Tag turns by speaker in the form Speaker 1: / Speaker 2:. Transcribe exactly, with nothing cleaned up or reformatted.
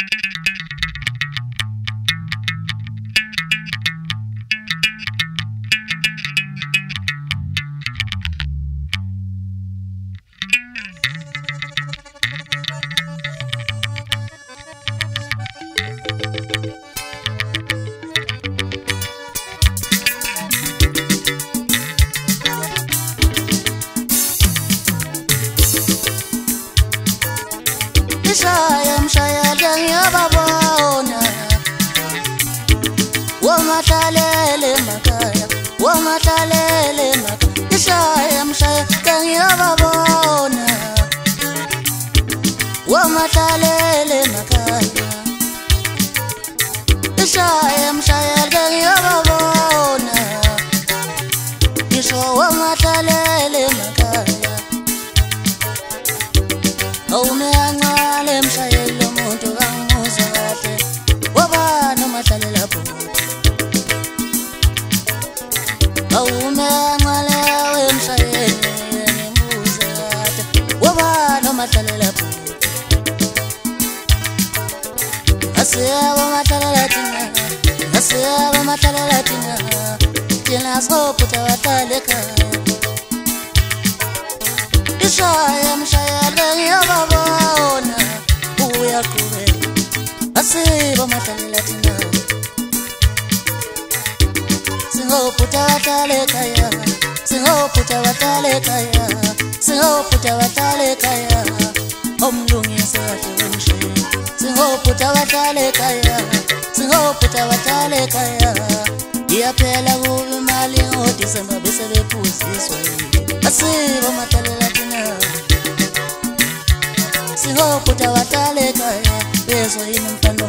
Speaker 1: Ishaya mshaya danya babona Wamatalele makaya Wamatalele makaya Ishaya mshaya danya babona Wamatalele makaya Ishaya mshaya danya babona Isho wamatalele makaya Aume angale mshayelo muntu kamuza kahle Wabana matalela po Aume angale we mshayelo nemuza kahle Wabana matalela po Asiya matalela tina Asiya matalela tina Tina soputa wataleka Ishaya mshaya danya babona Uya kube Asiba matalela tina Singo puta wataleka ya Singo puta wataleka ya Singo puta wataleka ya Omlungi sawatu mshe Singo puta wataleka ya Singo puta wataleka ya Iya pela gubi mali Oti sema bese bepuzi swai Asiba matalela tina Singo puta wataleka ya Bezo ina mfana